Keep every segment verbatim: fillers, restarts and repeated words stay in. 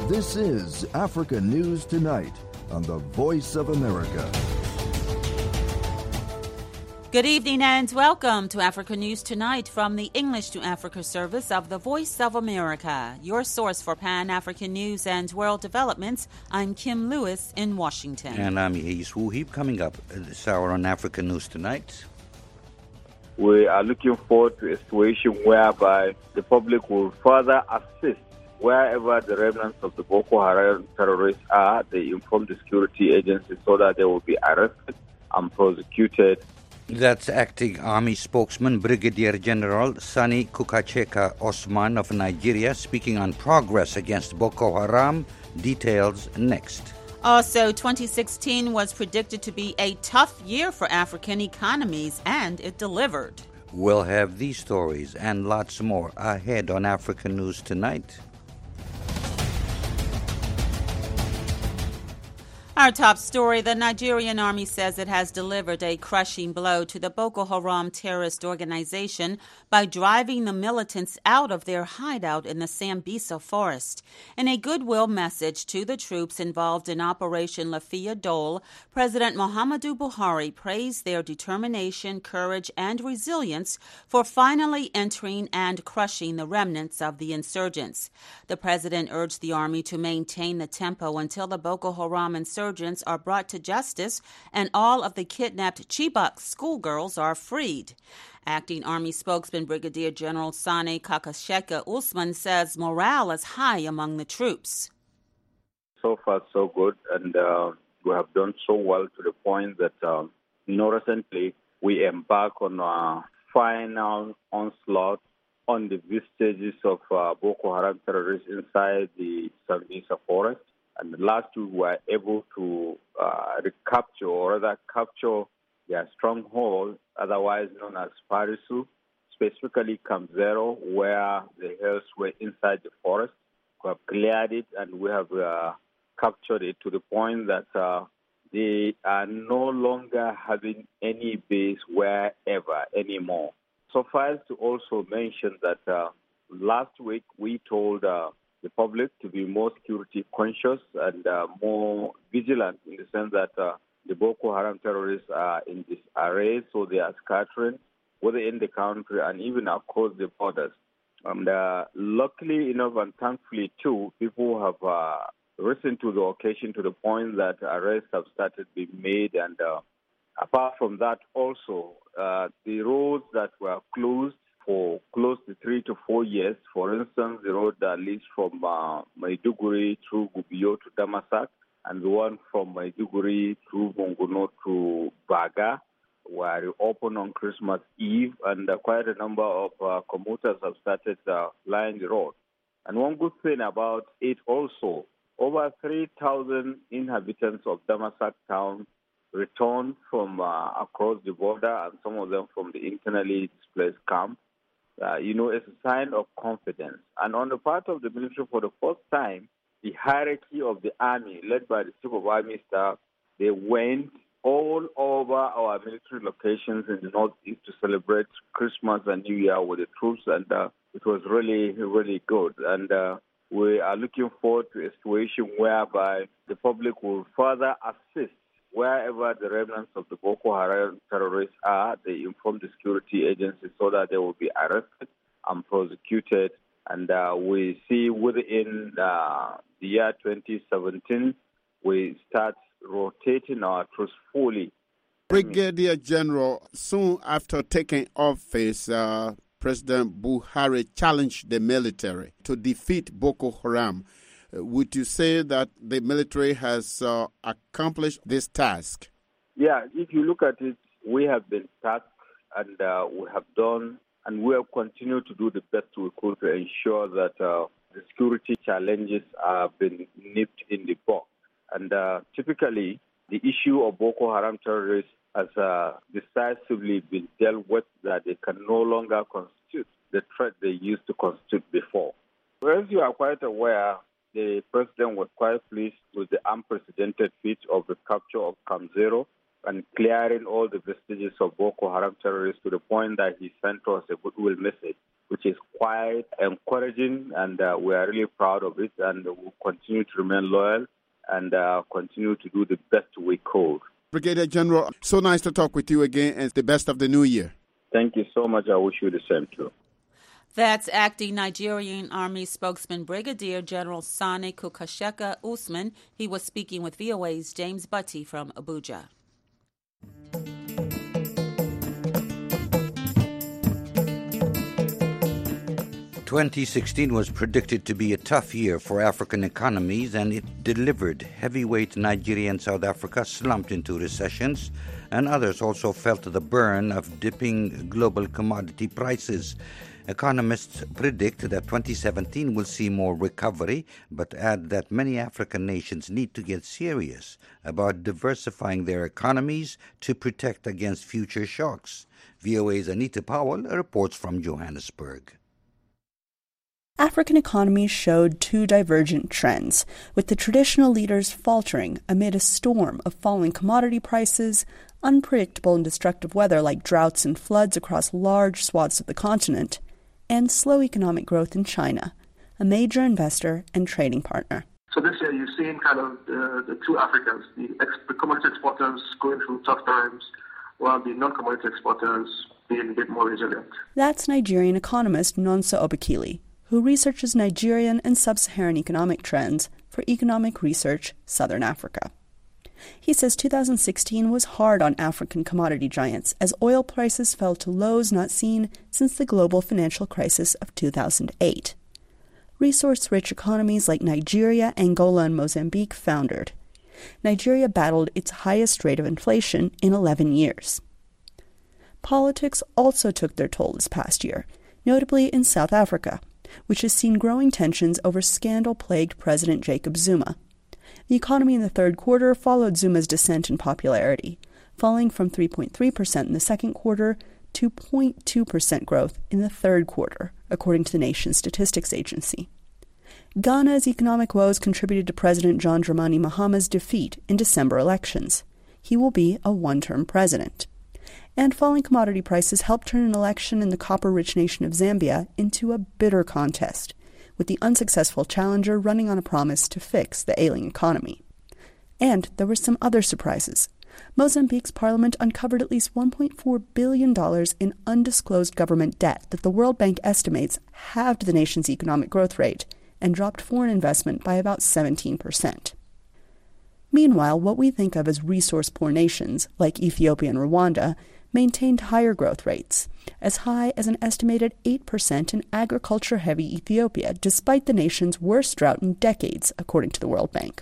This is Africa News Tonight on the Voice of America. Good evening and welcome to Africa News Tonight from the English to Africa service of the Voice of America, your source for Pan-African news and world developments. I'm Kim Lewis in Washington. And I'm Yais Wuhib. Coming up this hour on Africa News Tonight. We are looking forward to a situation whereby the public will further assist wherever the remnants of the Boko Haram terrorists are. They inform the security agencies so that they will be arrested and prosecuted. That's acting Army spokesman Brigadier General Sani Kukacheka Osman of Nigeria speaking on progress against Boko Haram. Details next. Also, twenty sixteen was predicted to be a tough year for African economies, and it delivered. We'll have these stories and lots more ahead on Africa News Tonight. Our top story, the Nigerian army says it has delivered a crushing blow to the Boko Haram terrorist organization by driving the militants out of their hideout in the Sambisa forest. In a goodwill message to the troops involved in Operation Lafiya Dole, President Muhammadu Buhari praised their determination, courage, and resilience for finally entering and crushing the remnants of the insurgents. The president urged the army to maintain the tempo until the Boko Haram insurgents are brought to justice and all of the kidnapped Chibok schoolgirls are freed. Acting Army spokesman Brigadier General Sani Kukacheka Osman says morale is high among the troops. So far, so good, and uh, we have done so well to the point that, um, you know, recently we embarked on a final onslaught on the vestiges of uh, Boko Haram terrorists inside the Sambisa forest. And last week we were able to uh, recapture, or rather capture their stronghold, otherwise known as Parisu, specifically Camp Zero, where the hills were inside the forest. We have cleared it and we have uh, captured it to the point that uh, they are no longer having any base wherever anymore. Suffice to also mention that uh, last week we told uh, the public to be more security conscious and uh, more vigilant in the sense that uh, the Boko Haram terrorists are in disarray, so they are scattering within the country and even across the borders. And uh, luckily enough and thankfully too, people have uh, risen to the occasion to the point that arrests have started being made. And uh, apart from that also, uh, the roads that were closed for close to three to four years. For instance, the road that leads from uh, Maiduguri through Gubiyo to Damasak, and the one from Maiduguri through Mongono to Baga were reopened on Christmas Eve, and uh, quite a number of uh, commuters have started uh, flying the road. And one good thing about it also, over three thousand inhabitants of Damasak town returned from uh, across the border, and some of them from the internally displaced camp. Uh, you know, it's a sign of confidence. And on the part of the military, for the first time, the hierarchy of the army, led by the Chief of Army Staff, they went all over our military locations in the northeast to celebrate Christmas and New Year with the troops, and uh, it was really, really good. And uh, we are looking forward to a situation whereby the public will further assist wherever the remnants of the Boko Haram terrorists are. They inform the security agencies so that they will be arrested and prosecuted. And uh, we see within uh, the year twenty seventeen, we start rotating our troops fully. Brigadier General, soon after taking office, uh, President Buhari challenged the military to defeat Boko Haram. Would you say that the military has uh, accomplished this task? Yeah, if you look at it, we have been tasked and uh, we have done, and we have continued to do the best we could to ensure that uh, the security challenges have been nipped in the bud. And uh, typically, the issue of Boko Haram terrorists has uh, decisively been dealt with, that they can no longer constitute the threat they used to constitute before. As you are quite aware, the president was quite pleased with the unprecedented feat of the capture of Camp Zero and clearing all the vestiges of Boko Haram terrorists to the point that he sent us a goodwill message which is quite encouraging, and uh, we are really proud of it, and we'll continue to remain loyal and uh, continue to do the best we could. Brigadier General, so nice to talk with you again, and the best of the new year. Thank you so much. I wish you the same too. That's acting Nigerian Army spokesman Brigadier General Sani Kukasheka Usman. He was speaking with V O A's James Butty from Abuja. twenty sixteen was predicted to be a tough year for African economies, and it delivered. Heavyweight Nigeria and South Africa slumped into recessions, and others also felt the burn of dipping global commodity prices. Economists predict that twenty seventeen will see more recovery, but add that many African nations need to get serious about diversifying their economies to protect against future shocks. V O A's Anita Powell reports from Johannesburg. African economies showed two divergent trends, with the traditional leaders faltering amid a storm of falling commodity prices, unpredictable and destructive weather like droughts and floods across large swaths of the continent, and slow economic growth in China, a major investor and trading partner. So this year you've seen kind of the, the two Africans, the, ex- the commodity exporters going through tough times, while the non-commodity exporters being a bit more resilient. That's Nigerian economist Nonso Obekili, who researches Nigerian and sub-Saharan economic trends for Economic Research Southern Africa. He says two thousand sixteen was hard on African commodity giants as oil prices fell to lows not seen since the global financial crisis of two thousand eight. Resource-rich economies like Nigeria, Angola, and Mozambique foundered. Nigeria battled its highest rate of inflation in eleven years. Politics also took their toll this past year, notably in South Africa, which has seen growing tensions over scandal-plagued President Jacob Zuma. The economy in the third quarter followed Zuma's descent in popularity, falling from three point three percent in the second quarter to zero point two percent growth in the third quarter, according to the nation's statistics agency. Ghana's economic woes contributed to President John Dramani Mahama's defeat in December elections. He will be a one-term president. And falling commodity prices helped turn an election in the copper-rich nation of Zambia into a bitter contest, with the unsuccessful challenger running on a promise to fix the ailing economy. And there were some other surprises. Mozambique's parliament uncovered at least one point four billion dollars in undisclosed government debt that the World Bank estimates halved the nation's economic growth rate and dropped foreign investment by about seventeen percent. Meanwhile, what we think of as resource-poor nations, like Ethiopia and Rwanda, maintained higher growth rates, as high as an estimated eight percent in agriculture-heavy Ethiopia, despite the nation's worst drought in decades, according to the World Bank.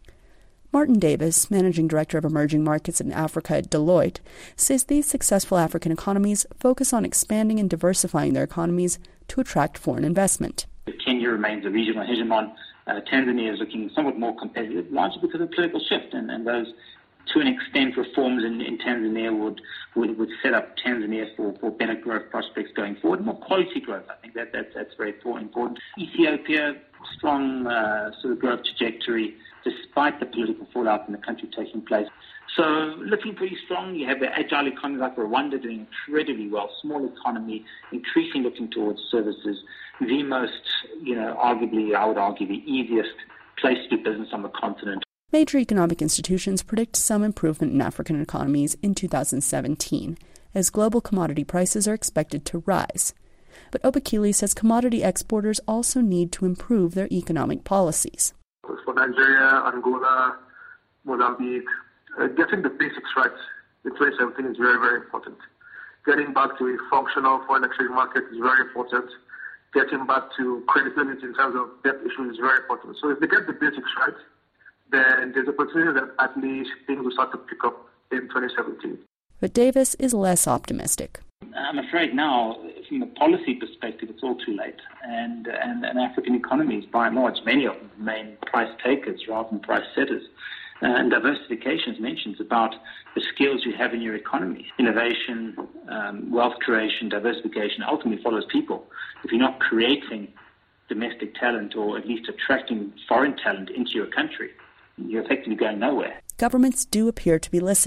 Martin Davis, Managing Director of Emerging Markets in Africa at Deloitte, says these successful African economies focus on expanding and diversifying their economies to attract foreign investment. Kenya remains a regional hegemon. Uh, Tanzania is looking somewhat more competitive, largely because of political shift, and, and those, to an extent, reforms in, in Tanzania would, would would set up Tanzania for, for better growth prospects going forward, more quality growth. I think that, that that's very important. Ethiopia, strong uh, sort of growth trajectory, despite the political fallout in the country taking place. So looking pretty strong. You have the agile economies like Rwanda doing incredibly well, small economy, increasingly looking towards services. The most, you know, arguably, I would argue, the easiest place to do business on the continent. Major economic institutions predict some improvement in African economies in two thousand seventeen, as global commodity prices are expected to rise. But Obekili says commodity exporters also need to improve their economic policies. For Nigeria, Angola, Mozambique, uh, getting the basics right in twenty seventeen is very, very important. Getting back to a functional foreign exchange market is very important. Getting back to credibility in terms of debt issues is very important. So if they get the basics right, then there's a opportunity that at least things will start to pick up in twenty seventeen. But Davis is less optimistic. I'm afraid now, from a policy perspective, it's all too late. And, and, and African economies, by and large, many of them remain price takers rather than price setters. Uh, and diversification, as mentioned, is about the skills you have in your economy. Innovation, um, wealth creation, diversification ultimately follows people. If you're not creating domestic talent or at least attracting foreign talent into your country, you're effectively going nowhere. Governments do appear to be listening.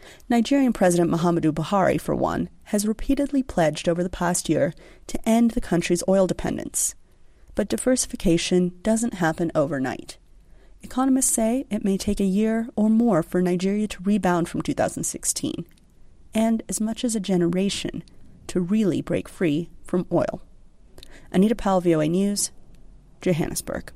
Nigerian President Muhammadu Buhari, for one, has repeatedly pledged over the past year to end the country's oil dependence. But diversification doesn't happen overnight. Economists say it may take a year or more for Nigeria to rebound from two thousand sixteen, and as much as a generation to really break free from oil. Anita Powell, V O A News, Johannesburg.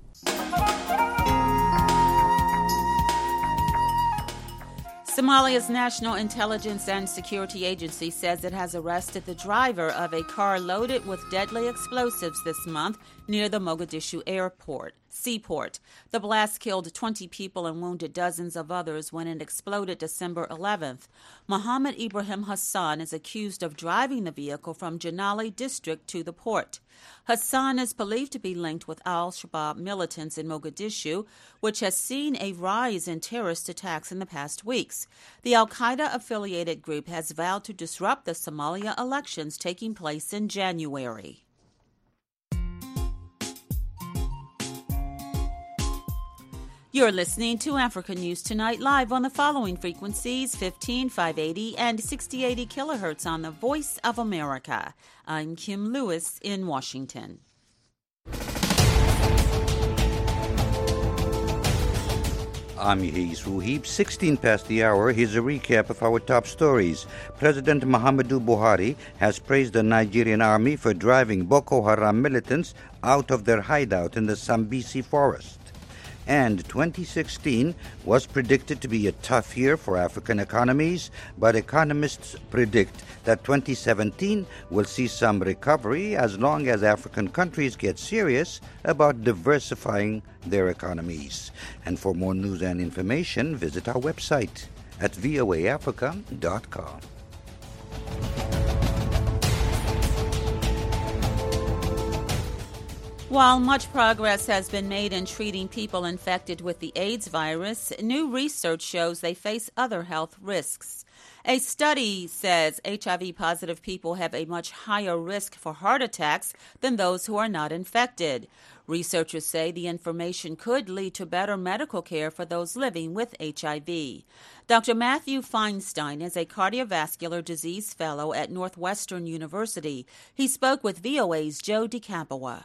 Somalia's National Intelligence and Security Agency says it has arrested the driver of a car loaded with deadly explosives this month near the Mogadishu airport, seaport. The blast killed twenty people and wounded dozens of others when it exploded December eleventh. Mohammed Ibrahim Hassan is accused of driving the vehicle from Janali district to the port. Hassan is believed to be linked with al-Shabaab militants in Mogadishu, which has seen a rise in terrorist attacks in the past weeks. The al-Qaeda-affiliated group has vowed to disrupt the Somalia elections taking place in January. You're listening to Africa News Tonight live on the following frequencies, fifteen, five eighty, and sixty eighty kilohertz on the Voice of America. I'm Kim Lewis in Washington. I'm Yehis Ruhib. sixteen past the hour. Here's a recap of our top stories. President Muhammadu Buhari has praised the Nigerian army for driving Boko Haram militants out of their hideout in the Sambisi forest. And twenty sixteen was predicted to be a tough year for African economies, but economists predict that twenty seventeen will see some recovery as long as African countries get serious about diversifying their economies. And for more news and information, visit our website at v o a africa dot com. While much progress has been made in treating people infected with the AIDS virus, new research shows they face other health risks. A study says H I V-positive people have a much higher risk for heart attacks than those who are not infected. Researchers say the information could lead to better medical care for those living with H I V. Doctor Matthew Feinstein is a cardiovascular disease fellow at Northwestern University. He spoke with V O A's Joe DeCampoa.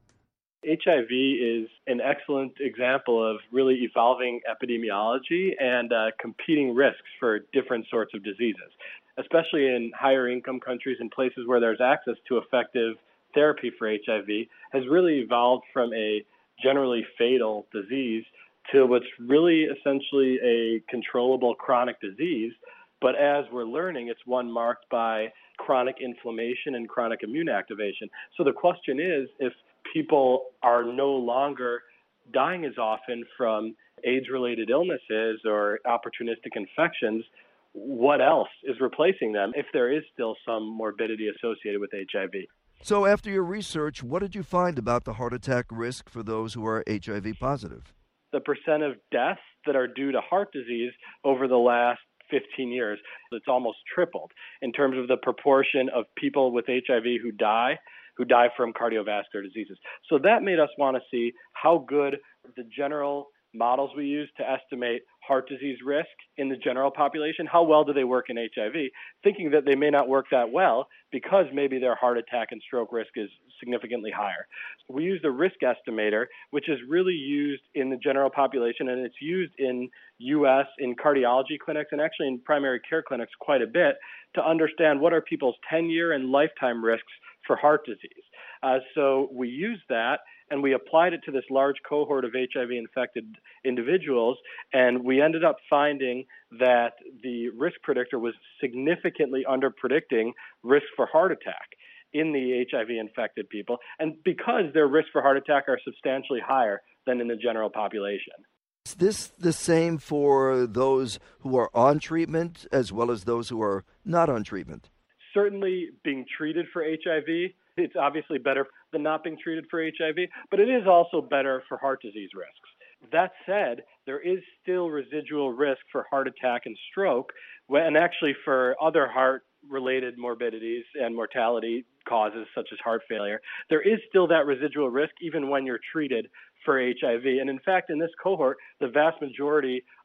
H I V is an excellent example of really evolving epidemiology and uh, competing risks for different sorts of diseases, especially in higher income countries and places where there's access to effective therapy for H I V, has really evolved from a generally fatal disease to what's really essentially a controllable chronic disease. But as we're learning, it's one marked by chronic inflammation and chronic immune activation. So the question is, if people are no longer dying as often from AIDS-related illnesses or opportunistic infections, what else is replacing them if there is still some morbidity associated with H I V? So after your research, what did you find about the heart attack risk for those who are H I V positive? The percent of deaths that are due to heart disease over the last fifteen years, it's almost tripled in terms of the proportion of people with H I V who die who die from cardiovascular diseases. So that made us want to see how good the general models we use to estimate heart disease risk in the general population, how well do they work in H I V, thinking that they may not work that well because maybe their heart attack and stroke risk is significantly higher. We used a risk estimator, which is really used in the general population, and it's used in U S in cardiology clinics and actually in primary care clinics quite a bit to understand what are people's ten-year and lifetime risks for heart disease. Uh, so we used that and we applied it to this large cohort of H I V-infected individuals, and we ended up finding that the risk predictor was significantly under-predicting risk for heart attack in the H I V-infected people, and because their risks for heart attack are substantially higher than in the general population. Is this the same for those who are on treatment as well as those who are not on treatment? Certainly being treated for H I V, it's obviously better than not being treated for H I V, but it is also better for heart disease risks. That said, there is still residual risk for heart attack and stroke, and actually for other heart-related morbidities and mortality causes such as heart failure. There is still that residual risk even when you're treated for H I V. And in fact, in this cohort, the vast majority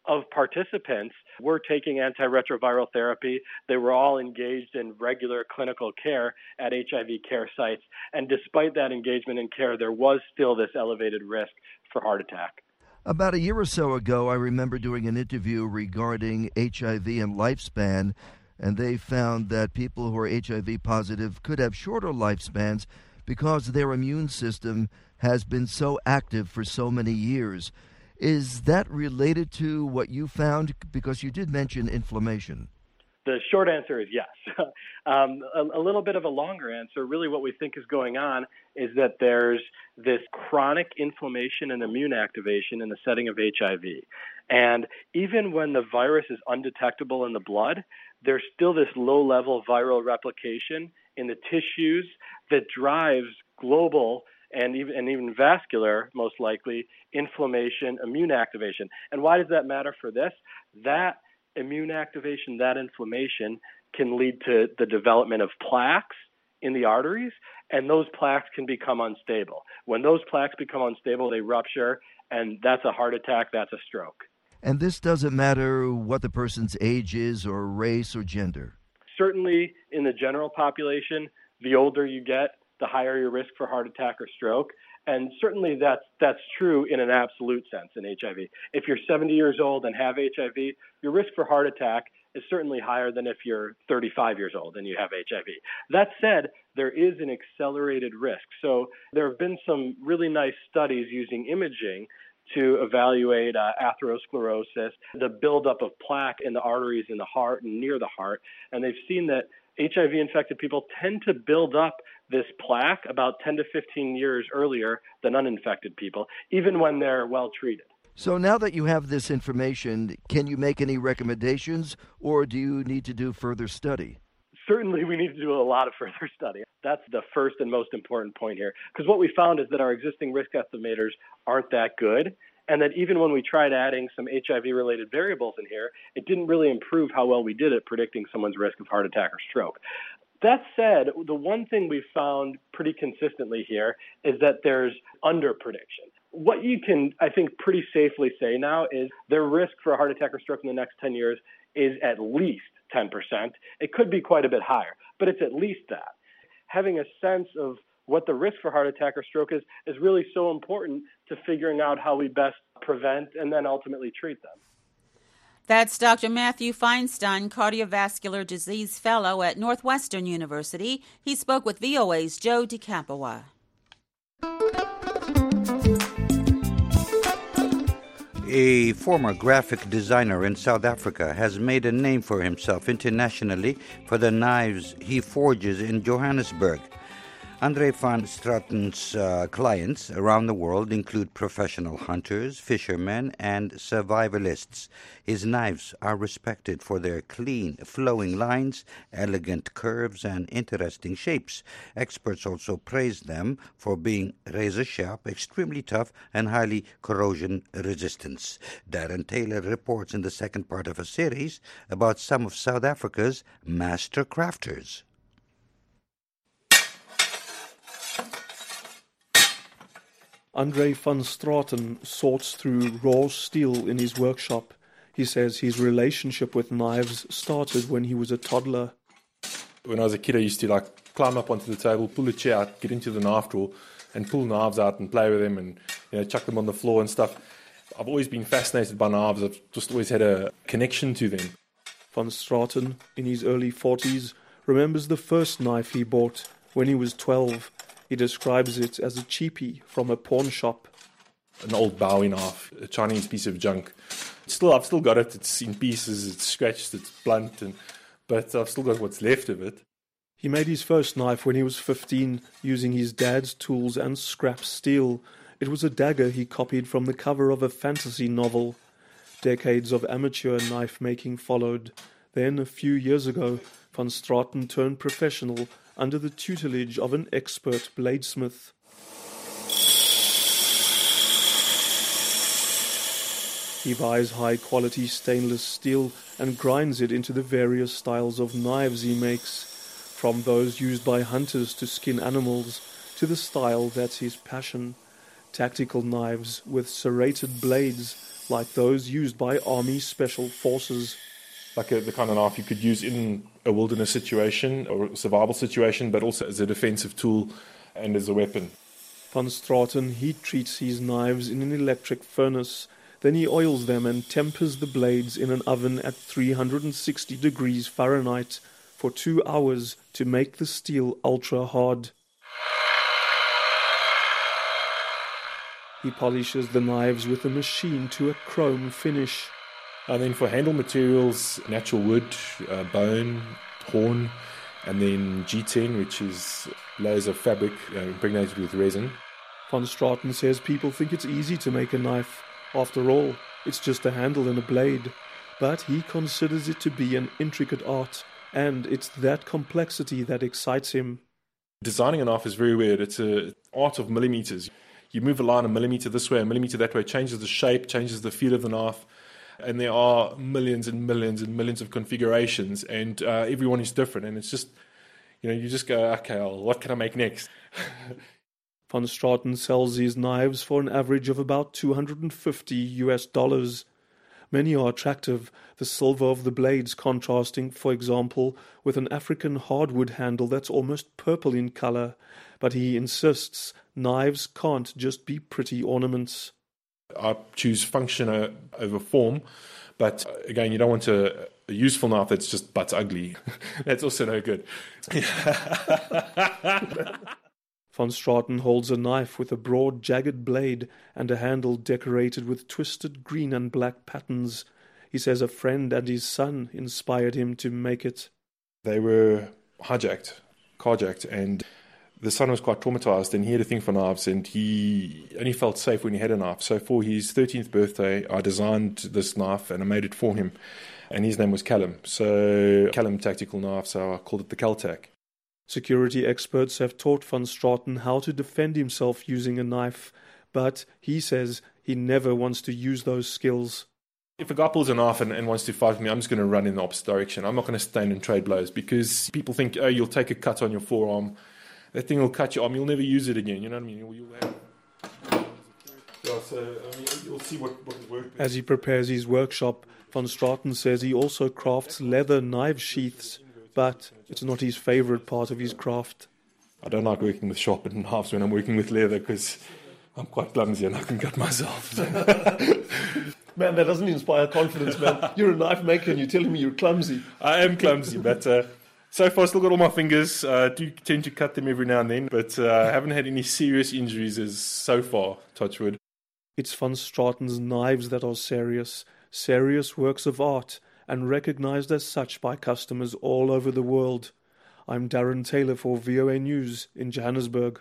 of participants were taking antiretroviral therapy. They were all engaged in regular clinical care at H I V care sites. And despite that engagement in care, there was still this elevated risk for heart attack. About a year or so ago, I remember doing an interview regarding H I V and lifespan, and they found that people who are H I V positive could have shorter lifespans because their immune system has been so active for so many years. Is that related to what you found? Because you did mention inflammation. The short answer is yes. um, a, a little bit of a longer answer, really what we think is going on is that there's this chronic inflammation and immune activation in the setting of H I V. And even when the virus is undetectable in the blood, there's still this low-level viral replication in the tissues that drives global and even, and even vascular, most likely, inflammation, immune activation. And why does that matter for this? That immune activation, that inflammation can lead to the development of plaques in the arteries, and those plaques can become unstable. When those plaques become unstable, they rupture, and that's a heart attack, that's a stroke. And this doesn't matter what the person's age is or race or gender? Certainly in the general population, the older you get, the higher your risk for heart attack or stroke. And certainly that's, that's true in an absolute sense in H I V. If you're seventy years old and have H I V, your risk for heart attack is certainly higher than if you're thirty-five years old and you have H I V. That said, there is an accelerated risk. So there have been some really nice studies using imaging to evaluate uh, atherosclerosis, the buildup of plaque in the arteries in the heart and near the heart. And they've seen that H I V-infected people tend to build up this plaque about ten to fifteen years earlier than uninfected people, even when they're well treated. So now that you have this information, can you make any recommendations, or do you need to do further study? Certainly we need to do a lot of further study. That's the first and most important point here, because what we found is that our existing risk estimators aren't that good, and that even when we tried adding some H I V-related variables in here, it didn't really improve how well we did at predicting someone's risk of heart attack or stroke. That said, the one thing we've found pretty consistently here is that there's under-prediction. What you can, I think, pretty safely say now is their risk for a heart attack or stroke in the next ten years is at least ten percent. It could be quite a bit higher, but it's at least that. Having a sense of what the risk for heart attack or stroke is is really so important to figuring out how we best prevent and then ultimately treat them. That's Doctor Matthew Feinstein, cardiovascular disease fellow at Northwestern University. He spoke with V O A's Joe DeCapua. A former graphic designer in South Africa has made a name for himself internationally for the knives he forges in Johannesburg. Andre van Straaten's uh, clients around the world include professional hunters, fishermen, and survivalists. His knives are respected for their clean, flowing lines, elegant curves, and interesting shapes. Experts also praise them for being razor-sharp, extremely tough, and highly corrosion-resistant. Darren Taylor reports in the second part of a series about some of South Africa's master crafters. Andre van Straaten sorts through raw steel in his workshop. He says his relationship with knives started when he was a toddler. When I was a kid, I used to like climb up onto the table, pull a chair out, get into the knife drawer, and pull knives out and play with them, and you know, chuck them on the floor and stuff. I've always been fascinated by knives. I've just always had a connection to them. Van Straaten, in his early forties, remembers the first knife he bought when he was twelve. He describes it as a cheapie from a pawn shop. An old Bowie knife, a Chinese piece of junk. Still, I've still got it. It's in pieces, it's scratched, it's blunt, and, but I've still got what's left of it. He made his first knife when he was fifteen, using his dad's tools and scrap steel. It was a dagger he copied from the cover of a fantasy novel. Decades of amateur knife-making followed. Then, a few years ago, Van Straaten turned professional under the tutelage of an expert bladesmith. He buys high-quality stainless steel and grinds it into the various styles of knives he makes, from those used by hunters to skin animals to the style that's his passion, tactical knives with serrated blades like those used by Army Special Forces. Like a, the kind of knife you could use in a wilderness situation or a survival situation, but also as a defensive tool and as a weapon. Van Straten heat treats his knives in an electric furnace. Then he oils them and tempers the blades in an oven at three hundred sixty degrees Fahrenheit for two hours to make the steel ultra hard. He polishes the knives with a machine to a chrome finish. And then for handle materials, natural wood, uh, bone, horn, and then G ten, which is layers of fabric uh, impregnated with resin. Van Straten says people think it's easy to make a knife. After all, it's just a handle and a blade. But he considers it to be an intricate art, and it's that complexity that excites him. Designing a knife is very weird. It's an art of millimeters. You move a line a millimeter this way, a millimeter that way, changes the shape, changes the feel of the knife. And there are millions and millions and millions of configurations, and uh, everyone is different. And it's just, you know, you just go, okay, well, what can I make next? Van Straten sells these knives for an average of about two hundred fifty U S dollars. Many are attractive, the silver of the blades contrasting, for example, with an African hardwood handle that's almost purple in color. But he insists knives can't just be pretty ornaments. I choose function over form, but again, you don't want a, a useful knife that's just butt ugly. That's also no good. Van Straten holds a knife with a broad, jagged blade and a handle decorated with twisted green and black patterns. He says a friend and his son inspired him to make it. They were hijacked, carjacked, and the son was quite traumatized, and he had a thing for knives, and he only felt safe when he had a knife. So for his thirteenth birthday, I designed this knife, and I made it for him. And his name was Callum. So Callum Tactical Knife, so I called it the Caltac. Security experts have taught Van Straten how to defend himself using a knife, but he says he never wants to use those skills. If a guy pulls a knife and, and wants to fight me, I'm just going to run in the opposite direction. I'm not going to stand and trade blows, because people think, oh, you'll take a cut on your forearm. That thing will cut your arm. You'll never use it again. You know what I mean? You'll, you'll have... yeah, so, I mean, you'll see what, what will work. As he prepares his workshop, Van Straten says he also crafts leather knife sheaths, but it's not his favorite part of his craft. I don't like working with sharpened knives when I'm working with leather, because I'm quite clumsy and I can cut myself. Man, that doesn't inspire confidence, man. You're a knife maker and you're telling me you're clumsy. I am clumsy, but... Uh, So far, still got all my fingers. I uh, do tend to cut them every now and then, but uh, I haven't had any serious injuries as so far, touch wood. It's Van Straten's knives that are serious, serious works of art, and recognized as such by customers all over the world. I'm Darren Taylor for V O A News in Johannesburg.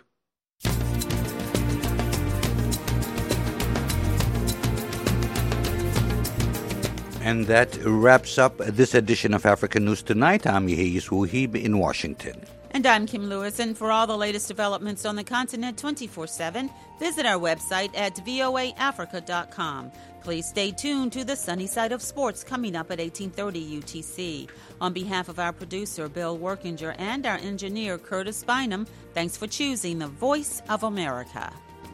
And that wraps up this edition of African News Tonight. I'm Yehis Wuhib in Washington. And I'm Kim Lewis. And for all the latest developments on the continent twenty-four seven, visit our website at voa africa dot com. Please stay tuned to the Sunny Side of Sports coming up at eighteen thirty U T C. On behalf of our producer, Bill Workinger, and our engineer, Curtis Bynum, thanks for choosing the Voice of America.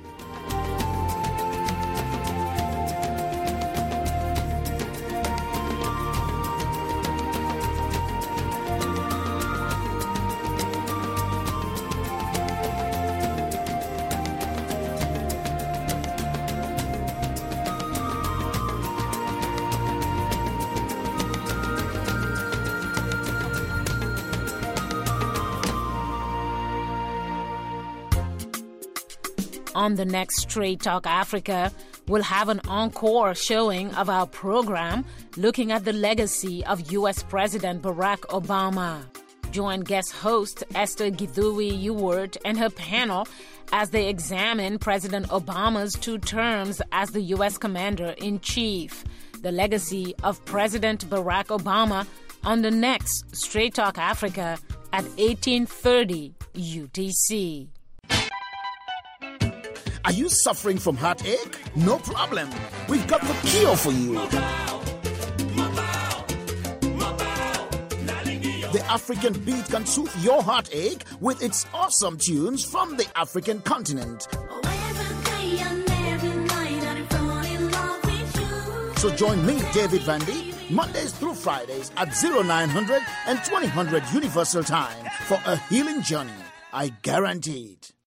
On the next Straight Talk Africa, we'll have an encore showing of our program looking at the legacy of U S President Barack Obama. Join guest host Esther Githui Ewart and her panel as they examine President Obama's two terms as the U S Commander-in-Chief, the legacy of President Barack Obama on the next Straight Talk Africa at eighteen thirty U T C. Are you suffering from heartache? No problem. We've got the cure for you. The African Beat can soothe your heartache with its awesome tunes from the African continent. So join me, David Vandy, Mondays through Fridays at oh nine hundred and twenty hundred Universal Time for a healing journey. I guarantee it.